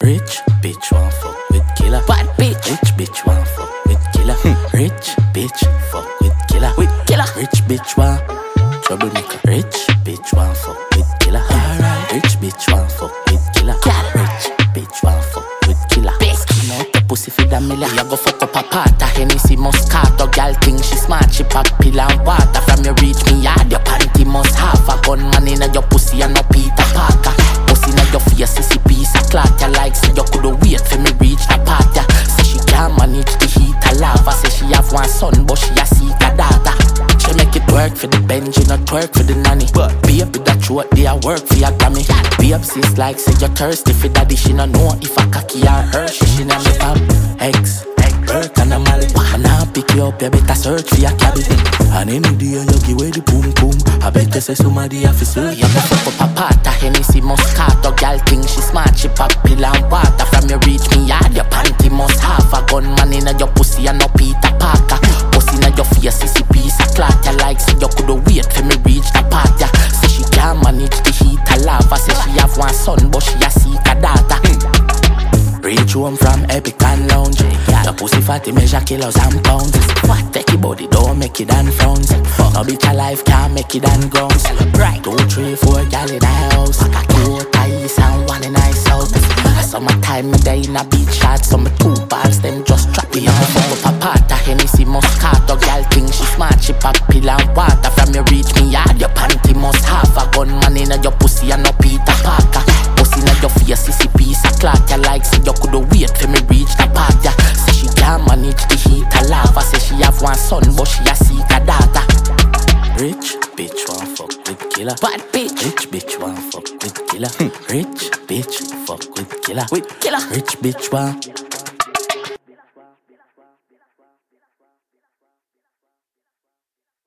Rich bitch want fuck with killer. Bad bitch. Rich bitch want fuck with killer. Rich bitch fuck with killer. With killer. Rich bitch want troublemaker. Rich bitch want fuck with killer. Alright. Rich bitch want fuck with killer. Rich bitch want fuck with killer. Skin out the pussy for the million. You go fuck up a part of Hennessy Moscato. Girl think she smart, she pop pill and water. From you reach me yard, your panty must have a gunman in your pussy and no Peter Parker. Pussy in your face, sissy piece of cloth. You like say you coulda wait for me reach the part. Ya say she can't manage the heat of lava. Say she have one son, but she a seek a daughter. She make it work for the Benji, not work for the nanny. But baby that throat, they a work for your Grammy. Babe sis like say you're thirsty for daddy. She no know if a cocky or her. She na me pop X, work and a mali. And now pick you up, you better search for your cabin. And any day you give away the boom boom. I bet you say somebody have to search. You go fuck up a part of Hennessy Moscato. Girl think she smart, she pop pill and water. From you reach me yard, your panty must have a gunman in your pussy and no Peter Parker. Pussy in your face, sissy piece of cloth. You like say you coulda wait for me reach the part. Ya say she can't manage the heat of lava. Say she have one son, but she a seek a daughter. Reach home from Epic and Lounge. Your pussy fatty measure kilos and pounds. Take your body, don't make it and frowns. No bitch alive can't make it and grounds. 2, 3, 4 gal in the house. 2 ties and 1 in ice out. Summertime me day in a beach shot. So my 2 balls them just trap me. You fuck up a part of Hennessy Moscato. Girl think she smart, she pop pill and water. From you reach me yard, your panty must have a gunman in your pussy and no Peter Parker. Pussy in your face, sissy piece of cloth. You like say you coulda wait for me reach the part. Ya say she can't manage the heat of lava. Say she have one son, but she a seek a daughter. Rich bitch want fuck with killer. Bad bitch. Rich bitch want fuck with killer. Rich bitch fuck with killer. With killer. Rich bitch want